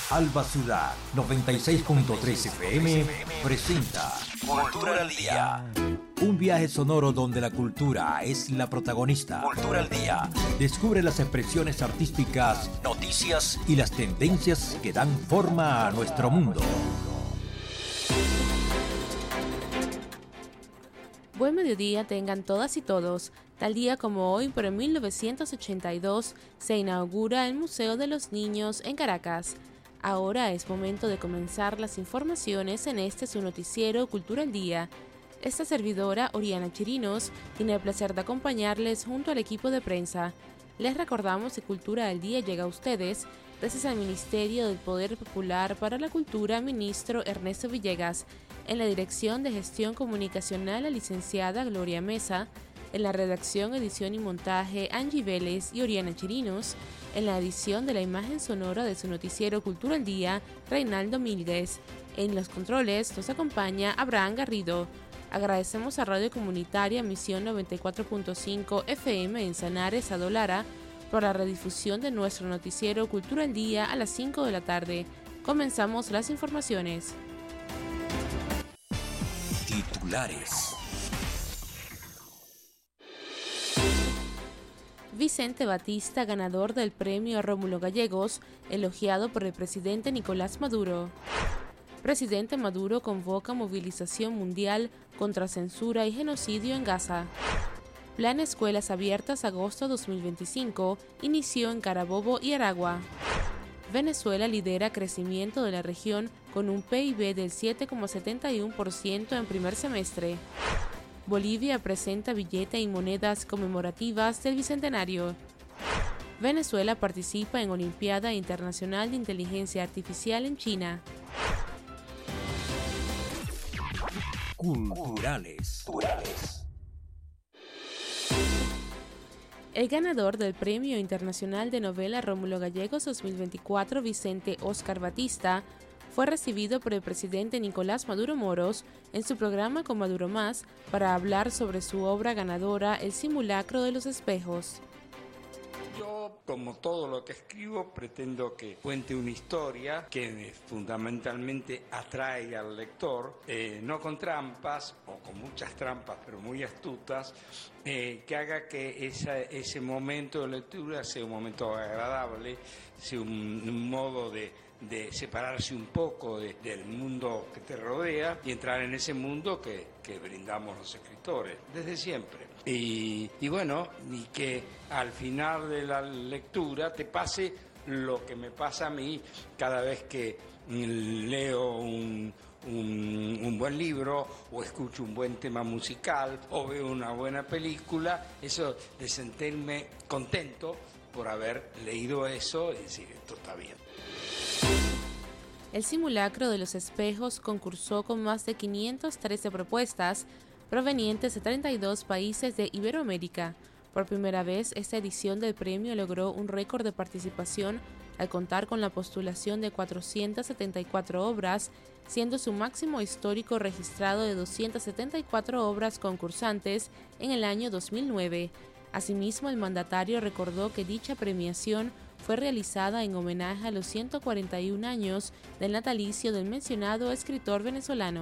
Alba Ciudad 96.3 FM presenta Cultura al Día. Un viaje sonoro donde la cultura es la protagonista. Cultura al Día. Descubre las expresiones artísticas, noticias y las tendencias que dan forma a nuestro mundo. Buen mediodía tengan todas y todos. Tal día como hoy, pero en 1982, se inaugura el Museo de los Niños en Caracas. Ahora es momento de comenzar las informaciones en este su noticiero Cultura al Día. Esta servidora, Oriana Chirinos, tiene el placer de acompañarles junto al equipo de prensa. Les recordamos que Cultura al Día llega a ustedes gracias al Ministerio del Poder Popular para la Cultura, ministro Ernesto Villegas, en la Dirección de Gestión Comunicacional la licenciada Gloria Mesa, en la redacción, edición y montaje Angie Vélez y Oriana Chirinos, en la edición de la imagen sonora de su noticiero Cultura al Día, Reinaldo Mílguez. En los controles nos acompaña Abraham Garrido. Agradecemos a Radio Comunitaria Misión 94.5 FM en Sanares, Adolara, por la redifusión de nuestro noticiero Cultura al Día a las 5 de la tarde. Comenzamos las informaciones. Titulares. Vicente Batista, ganador del premio Rómulo Gallegos, elogiado por el presidente Nicolás Maduro. Presidente Maduro convoca movilización mundial contra censura y genocidio en Gaza. Plan Escuelas Abiertas agosto 2025 inició en Carabobo y Aragua. Venezuela lidera crecimiento de la región con un PIB del 7,71% en primer semestre. Bolivia presenta billete y monedas conmemorativas del Bicentenario. Venezuela participa en Olimpiada Internacional de Inteligencia Artificial en China. Culturales. El ganador del Premio Internacional de Novela Rómulo Gallegos 2024, Vicente Óscar Batista, fue recibido por el presidente Nicolás Maduro Moros en su programa Con Maduro Más para hablar sobre su obra ganadora El Simulacro de los Espejos. Yo, como todo lo que escribo, pretendo que cuente una historia que fundamentalmente atrae al lector, no con trampas, o con muchas trampas, pero muy astutas, que haga que ese momento de lectura sea un momento agradable, sea un modo de separarse un poco del mundo que te rodea y entrar en ese mundo que brindamos los escritores desde siempre. Y bueno, y que al final de la lectura te pase lo que me pasa a mí cada vez que leo un buen libro o escucho un buen tema musical o veo una buena película, eso de sentirme contento por haber leído eso y decir, esto está bien. El Simulacro de los Espejos concursó con más de 513 propuestas provenientes de 32 países de Iberoamérica. Por primera vez, esta edición del premio logró un récord de participación al contar con la postulación de 474 obras, siendo su máximo histórico registrado de 274 obras concursantes en el año 2009. Asimismo, el mandatario recordó que dicha premiación fue realizada en homenaje a los 141 años del natalicio del mencionado escritor venezolano.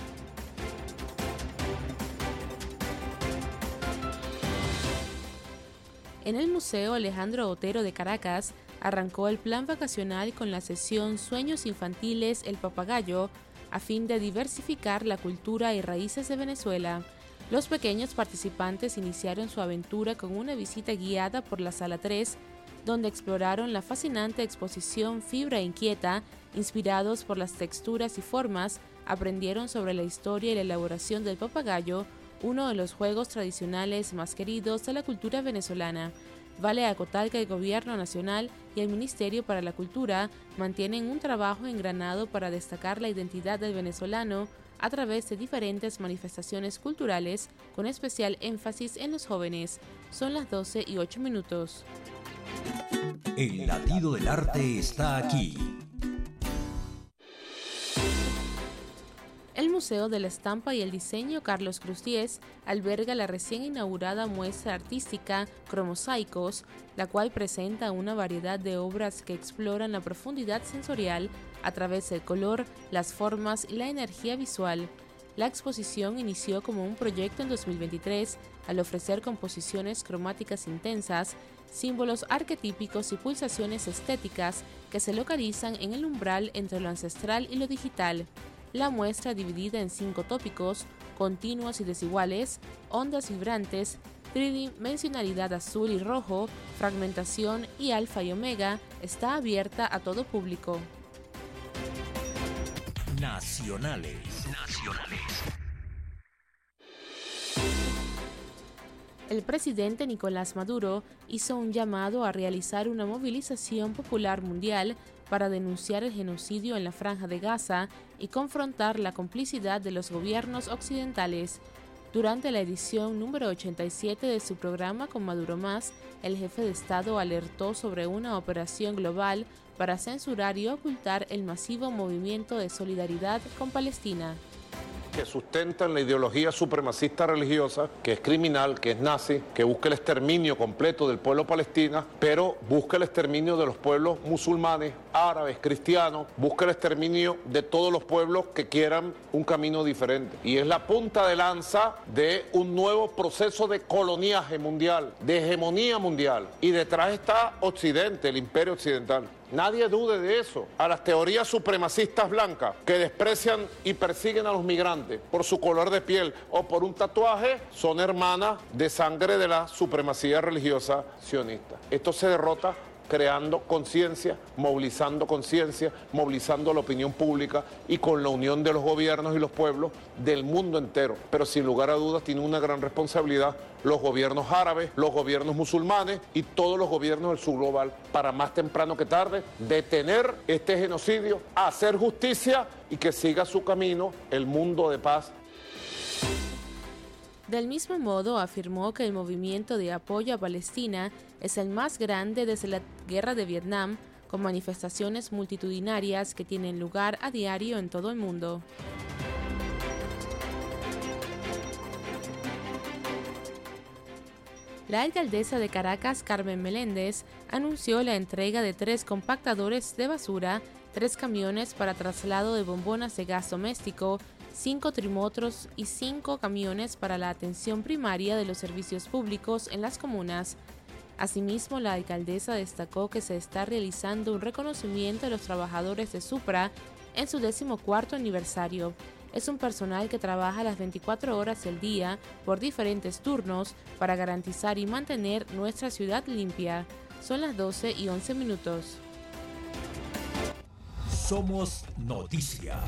En el Museo Alejandro Otero de Caracas arrancó el plan vacacional con la sesión Sueños Infantiles El Papagayo, a fin de diversificar la cultura y raíces de Venezuela. Los pequeños participantes iniciaron su aventura con una visita guiada por la Sala 3, donde exploraron la fascinante exposición Fibra Inquieta. Inspirados por las texturas y formas, aprendieron sobre la historia y la elaboración del papagayo, uno de los juegos tradicionales más queridos de la cultura venezolana. Vale acotar que el Gobierno Nacional y el Ministerio para la Cultura mantienen un trabajo engranado para destacar la identidad del venezolano a través de diferentes manifestaciones culturales, con especial énfasis en los jóvenes. Son las 12:08. El latido del arte está aquí. El Museo de la Estampa y el Diseño Carlos Cruz Diez alberga la recién inaugurada muestra artística Cromosaicos, la cual presenta una variedad de obras que exploran la profundidad sensorial a través del color, las formas y la energía visual. La exposición inició como un proyecto en 2023 al ofrecer composiciones cromáticas intensas, símbolos arquetípicos y pulsaciones estéticas que se localizan en el umbral entre lo ancestral y lo digital. La muestra, dividida en 5 tópicos, continuos y desiguales, ondas vibrantes, tridimensionalidad azul y rojo, fragmentación y alfa y omega, está abierta a todo público. Nacionales. El presidente Nicolás Maduro hizo un llamado a realizar una movilización popular mundial para denunciar el genocidio en la Franja de Gaza y confrontar la complicidad de los gobiernos occidentales. Durante la edición número 87 de su programa Con Maduro Más, el jefe de Estado alertó sobre una operación global para censurar y ocultar el masivo movimiento de solidaridad con Palestina. Que sustentan la ideología supremacista religiosa, que es criminal, que es nazi, que busca el exterminio completo del pueblo palestino, pero busca el exterminio de los pueblos musulmanes, árabes, cristianos, busca el exterminio de todos los pueblos que quieran un camino diferente. Y es la punta de lanza de un nuevo proceso de coloniaje mundial, de hegemonía mundial. Y detrás está Occidente, el imperio occidental. Nadie dude de eso. A las teorías supremacistas blancas que desprecian y persiguen a los migrantes por su color de piel o por un tatuaje, son hermanas de sangre de la supremacía religiosa sionista. Esto se derrota creando conciencia, movilizando la opinión pública y con la unión de los gobiernos y los pueblos del mundo entero. Pero sin lugar a dudas tiene una gran responsabilidad los gobiernos árabes, los gobiernos musulmanes y todos los gobiernos del sur global para más temprano que tarde detener este genocidio, hacer justicia y que siga su camino el mundo de paz. Del mismo modo, afirmó que el movimiento de apoyo a Palestina es el más grande desde la Guerra de Vietnam, con manifestaciones multitudinarias que tienen lugar a diario en todo el mundo. La alcaldesa de Caracas, Carmen Meléndez, anunció la entrega de 3 compactadores de basura, 3 camiones para traslado de bombonas de gas doméstico, 5 trimotros y 5 camiones para la atención primaria de los servicios públicos en las comunas. Asimismo, la alcaldesa destacó que se está realizando un reconocimiento de los trabajadores de Supra en su 14º aniversario. Es un personal que trabaja las 24 horas del día por diferentes turnos para garantizar y mantener nuestra ciudad limpia. Son las 12:11. Somos Noticias.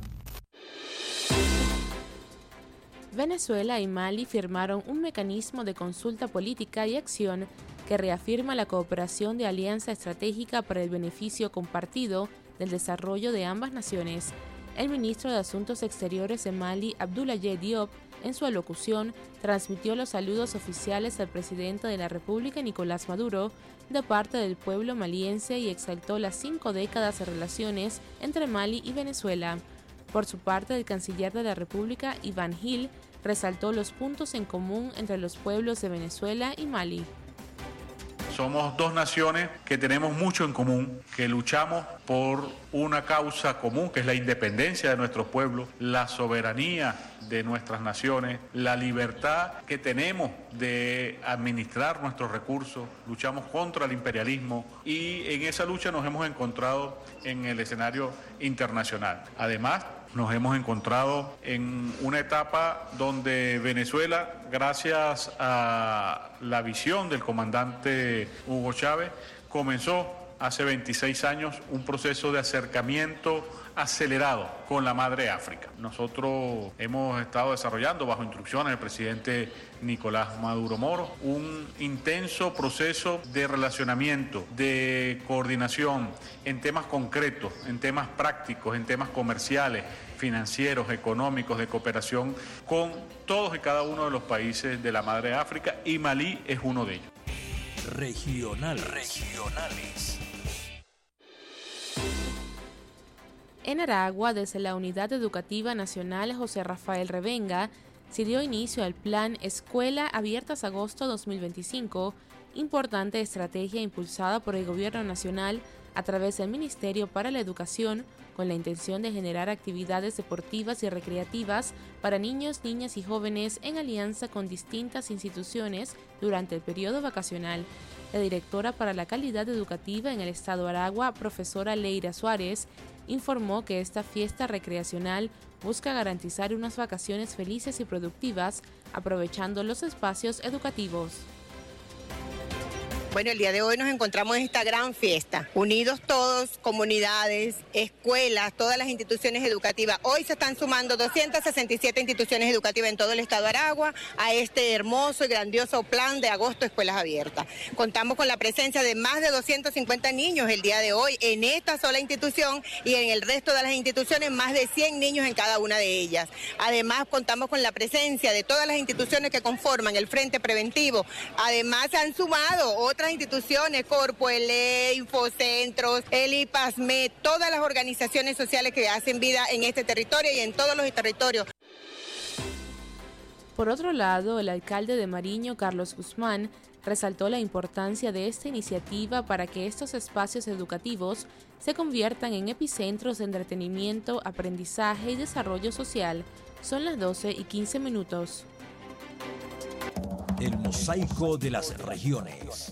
Venezuela y Mali firmaron un mecanismo de consulta política y acción que reafirma la cooperación de alianza estratégica para el beneficio compartido del desarrollo de ambas naciones. El ministro de Asuntos Exteriores de Mali, Abdoulaye Diop, en su alocución, transmitió los saludos oficiales al presidente de la República, Nicolás Maduro, de parte del pueblo maliense y exaltó las 5 décadas de relaciones entre Mali y Venezuela. Por su parte, el canciller de la República, Iván Gil, resaltó los puntos en común entre los pueblos de Venezuela y Mali. Somos 2 naciones que tenemos mucho en común, que luchamos por una causa común, que es la independencia de nuestros pueblos, la soberanía de nuestras naciones, la libertad que tenemos de administrar nuestros recursos, luchamos contra el imperialismo y en esa lucha nos hemos encontrado en el escenario internacional. Además, nos hemos encontrado en una etapa donde Venezuela, gracias a la visión del comandante Hugo Chávez, comenzó hace 26 años un proceso de acercamiento acelerado con la madre África. Nosotros hemos estado desarrollando, bajo instrucciones del presidente Nicolás Maduro Moro, un intenso proceso de relacionamiento, de coordinación en temas concretos, en temas prácticos, en temas comerciales, financieros, económicos, de cooperación con todos y cada uno de los países de la madre África, y Malí es uno de ellos. Regionales. En Aragua, desde la Unidad Educativa Nacional José Rafael Revenga, se dio inicio al plan Escuela Abiertas Agosto 2025, importante estrategia impulsada por el Gobierno Nacional a través del Ministerio para la Educación, con la intención de generar actividades deportivas y recreativas para niños, niñas y jóvenes en alianza con distintas instituciones durante el periodo vacacional. La directora para la calidad educativa en el Estado Aragua, profesora Leira Suárez, informó que esta fiesta recreacional busca garantizar unas vacaciones felices y productivas, aprovechando los espacios educativos. Bueno, el día de hoy nos encontramos en esta gran fiesta, unidos todos, comunidades, escuelas, todas las instituciones educativas. Hoy se están sumando 267 instituciones educativas en todo el estado de Aragua a este hermoso y grandioso plan de Agosto Escuelas Abiertas. Contamos con la presencia de más de 250 niños el día de hoy en esta sola institución y en el resto de las instituciones más de 100 niños en cada una de ellas. Además, contamos con la presencia de todas las instituciones que conforman el Frente Preventivo. Además, se han sumado otras instituciones, Corpo, Infocentros, el IPASME, todas las organizaciones sociales que hacen vida en este territorio y en todos los territorios. Por otro lado, el alcalde de Mariño, Carlos Guzmán, resaltó la importancia de esta iniciativa para que estos espacios educativos se conviertan en epicentros de entretenimiento, aprendizaje y desarrollo social. Son las 12:15. El mosaico de las regiones.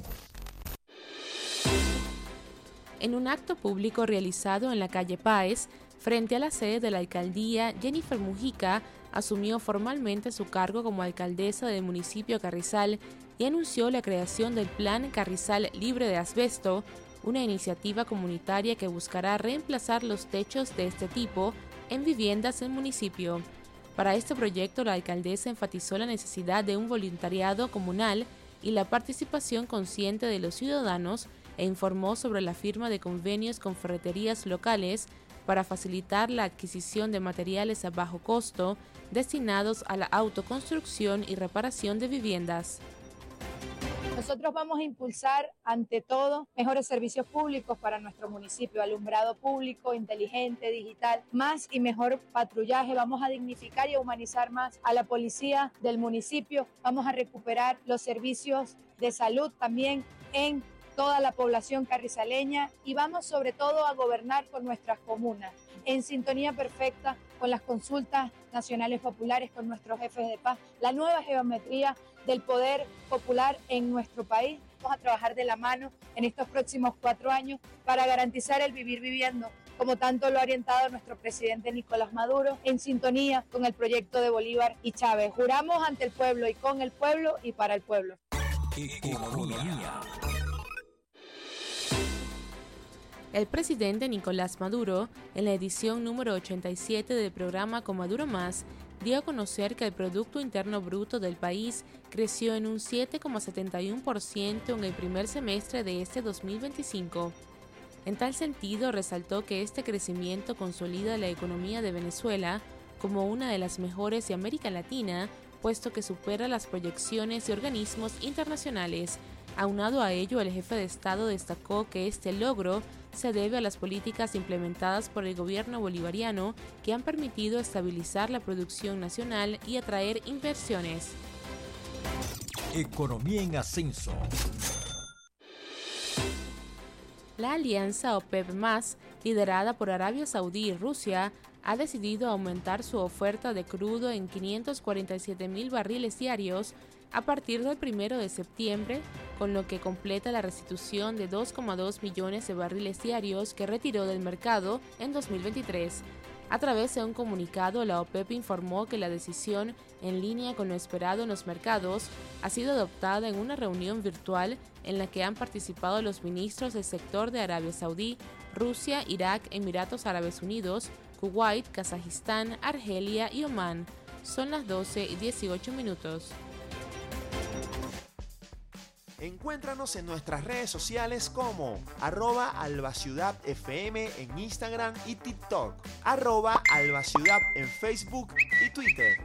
En un acto público realizado en la calle Páez, frente a la sede de la alcaldía, Jennifer Mujica asumió formalmente su cargo como alcaldesa del municipio Carrizal y anunció la creación del Plan Carrizal Libre de Asbesto, una iniciativa comunitaria que buscará reemplazar los techos de este tipo en viviendas del municipio. Para este proyecto, la alcaldesa enfatizó la necesidad de un voluntariado comunal y la participación consciente de los ciudadanos e informó sobre la firma de convenios con ferreterías locales para facilitar la adquisición de materiales a bajo costo destinados a la autoconstrucción y reparación de viviendas. Nosotros vamos a impulsar, ante todo, mejores servicios públicos para nuestro municipio, alumbrado público, inteligente, digital, más y mejor patrullaje. Vamos a dignificar y a humanizar más a la policía del municipio. Vamos a recuperar los servicios de salud también en toda la población carrizaleña y vamos sobre todo a gobernar con nuestras comunas, en sintonía perfecta con las consultas nacionales populares, con nuestros jefes de paz, la nueva geometría del poder popular en nuestro país. Vamos a trabajar de la mano en estos próximos 4 años para garantizar el vivir viviendo, como tanto lo ha orientado nuestro presidente Nicolás Maduro, en sintonía con el proyecto de Bolívar y Chávez. Juramos ante el pueblo y con el pueblo y para el pueblo. Economía. El presidente Nicolás Maduro, en la edición número 87 del programa Con Maduro Más, dio a conocer que el Producto Interno Bruto del país creció en un 7,71% en el primer semestre de este 2025. En tal sentido, resaltó que este crecimiento consolida la economía de Venezuela como una de las mejores de América Latina, puesto que supera las proyecciones de organismos internacionales. Aunado a ello, el jefe de Estado destacó que este logro se debe a las políticas implementadas por el gobierno bolivariano que han permitido estabilizar la producción nacional y atraer inversiones. Economía en ascenso. La alianza OPEP+, liderada por Arabia Saudí y Rusia, ha decidido aumentar su oferta de crudo en 547,000 barriles diarios a partir del 1 de septiembre, con lo que completa la restitución de 2,2 millones de barriles diarios que retiró del mercado en 2023. A través de un comunicado, la OPEP informó que la decisión, en línea con lo esperado en los mercados, ha sido adoptada en una reunión virtual en la que han participado los ministros del sector de Arabia Saudí, Rusia, Irak, Emiratos Árabes Unidos, Kuwait, Kazajistán, Argelia y Omán. Son las 12:18. Encuéntranos en nuestras redes sociales como @albaciudadfm en Instagram y TikTok, @albaciudad en Facebook y Twitter.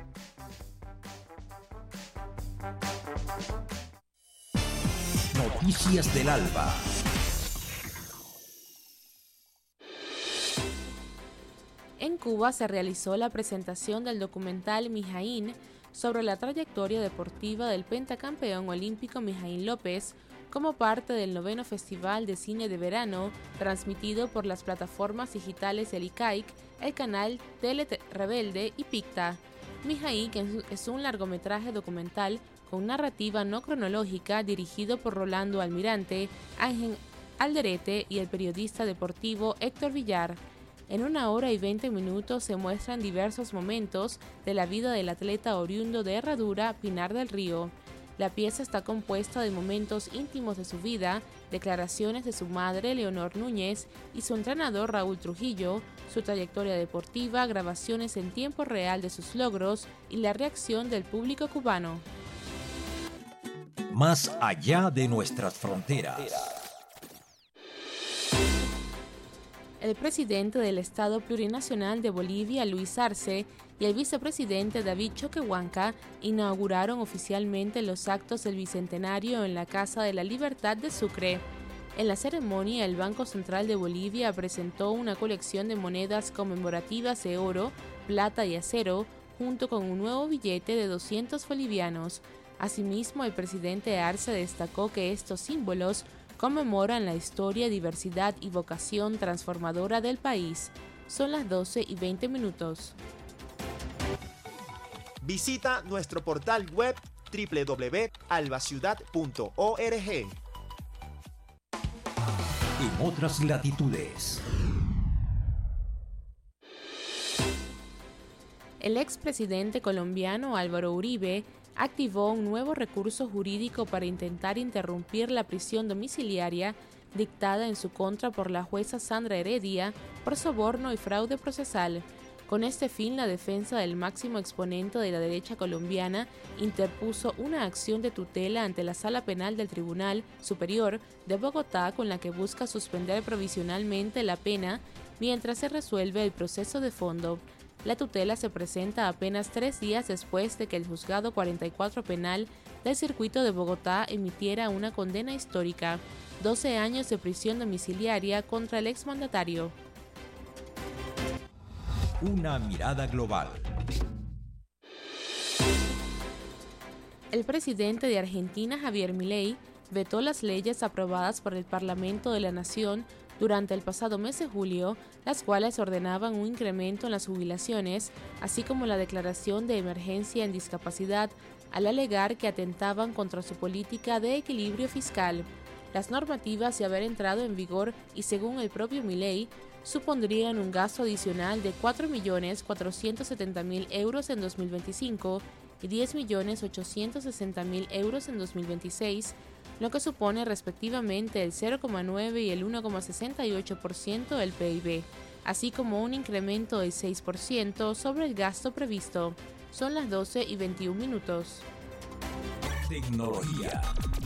Noticias del Alba. En Cuba se realizó la presentación del documental Mijaín sobre la trayectoria deportiva del pentacampeón olímpico Mijaín López como parte del 9º Festival de Cine de Verano, transmitido por las plataformas digitales del ICAIC, el canal Tele Rebelde y Picta. Mijaín es un largometraje documental con narrativa no cronológica dirigido por Rolando Almirante, Ángel Alderete y el periodista deportivo Héctor Villar. En 1 hora y 20 minutos se muestran diversos momentos de la vida del atleta oriundo de Herradura, Pinar del Río. La pieza está compuesta de momentos íntimos de su vida, declaraciones de su madre, Leonor Núñez, y su entrenador, Raúl Trujillo, su trayectoria deportiva, grabaciones en tiempo real de sus logros y la reacción del público cubano. Más allá de nuestras fronteras. El presidente del Estado Plurinacional de Bolivia, Luis Arce, y el vicepresidente David Choquehuanca inauguraron oficialmente los actos del Bicentenario en la Casa de la Libertad de Sucre. En la ceremonia, el Banco Central de Bolivia presentó una colección de monedas conmemorativas de oro, plata y acero, junto con un nuevo billete de 200 bolivianos. Asimismo, el presidente Arce destacó que estos símbolos conmemoran la historia, diversidad y vocación transformadora del país. Son las 12 y 20 minutos. Visita nuestro portal web www.albaciudad.org. En otras latitudes. El expresidente colombiano Álvaro Uribe activó un nuevo recurso jurídico para intentar interrumpir la prisión domiciliaria dictada en su contra por la jueza Sandra Heredia por soborno y fraude procesal. Con este fin, la defensa del máximo exponente de la derecha colombiana interpuso una acción de tutela ante la Sala Penal del Tribunal Superior de Bogotá con la que busca suspender provisionalmente la pena mientras se resuelve el proceso de fondo. La tutela se presenta apenas 3 días después de que el Juzgado 44 Penal del Circuito de Bogotá emitiera una condena histórica, 12 años de prisión domiciliaria contra el exmandatario. Una mirada global. El presidente de Argentina, Javier Milei, vetó las leyes aprobadas por el Parlamento de la Nación durante el pasado mes de julio, las cuales ordenaban un incremento en las jubilaciones, así como la declaración de emergencia en discapacidad, al alegar que atentaban contra su política de equilibrio fiscal. Las normativas, de haber entrado en vigor y según el propio Milei, supondrían un gasto adicional de 4.470.000 euros en 2025 y 10.860.000 euros en 2026, lo que supone respectivamente el 0,9 y el 1,68% del PIB, así como un incremento del 6% sobre el gasto previsto. Son las 12 y 21 minutos. Tecnología.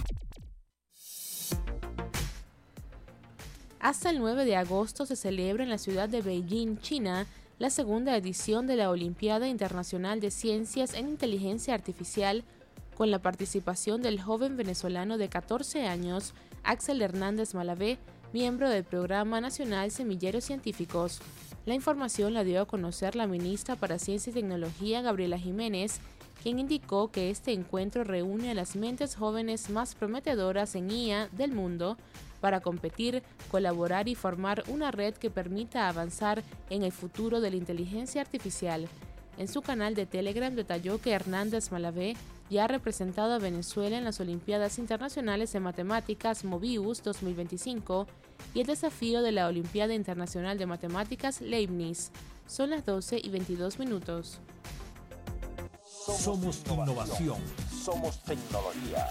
Hasta el 9 de agosto se celebra en la ciudad de Beijing, China, la segunda edición de la Olimpiada Internacional de Ciencias en Inteligencia Artificial, con la participación del joven venezolano de 14 años, Axel Hernández Malavé, miembro del Programa Nacional Semilleros Científicos. La información la dio a conocer la ministra para Ciencia y Tecnología, Gabriela Jiménez, quien indicó que este encuentro reúne a las mentes jóvenes más prometedoras en IA del mundo para competir, colaborar y formar una red que permita avanzar en el futuro de la inteligencia artificial. En su canal de Telegram detalló que Hernández Malavé ya ha representado a Venezuela en las Olimpiadas Internacionales de Matemáticas Mobius 2025 y el desafío de la Olimpiada Internacional de Matemáticas Leibniz. Son las 12 y 22 minutos. Somos innovación. Somos tecnología.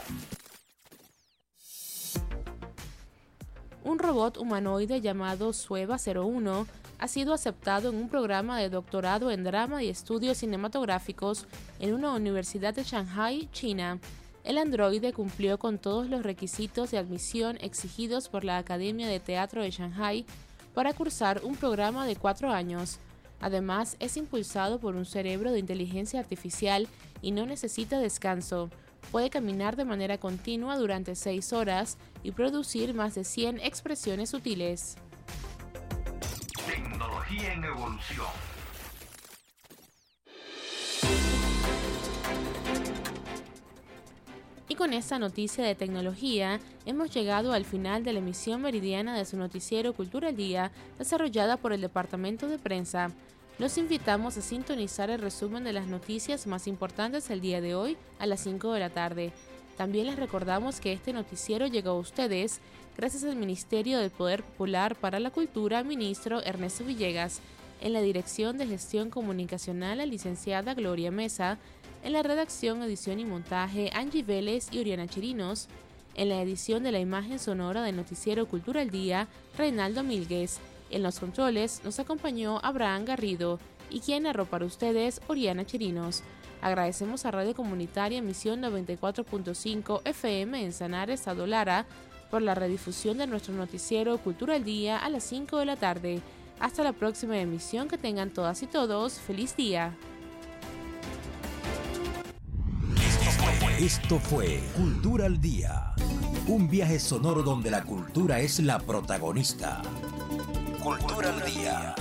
Un robot humanoide llamado Sueva 01 ha sido aceptado en un programa de doctorado en drama y estudios cinematográficos en una universidad de Shanghái, China. El androide cumplió con todos los requisitos de admisión exigidos por la Academia de Teatro de Shanghái para cursar un programa de 4 años. Además, es impulsado por un cerebro de inteligencia artificial y no necesita descanso. Puede caminar de manera continua durante 6 horas y producir más de 100 expresiones útiles. Tecnología. Tecnología en evolución. Y con esta noticia de tecnología, hemos llegado al final de la emisión meridiana de su noticiero Cultura al Día, desarrollada por el Departamento de Prensa. Los invitamos a sintonizar el resumen de las noticias más importantes del día de hoy a las 5 de la tarde. También les recordamos que este noticiero llegó a ustedes gracias al Ministerio del Poder Popular para la Cultura, ministro Ernesto Villegas, en la Dirección de Gestión Comunicacional la licenciada Gloria Mesa, en la redacción, edición y montaje Angie Vélez y Oriana Chirinos, en la edición de la imagen sonora del noticiero Cultura al Día, Reinaldo Milgues, en los controles nos acompañó Abraham Garrido y quien narró para ustedes Oriana Chirinos. Agradecemos a Radio Comunitaria Misión 94.5 FM en Sanare, Estado Lara, por la redifusión de nuestro noticiero Cultura al Día a las 5 de la tarde. Hasta la próxima emisión, que tengan todas y todos feliz día. Esto fue Cultura al Día, un viaje sonoro donde la cultura es la protagonista. Cultura al Día.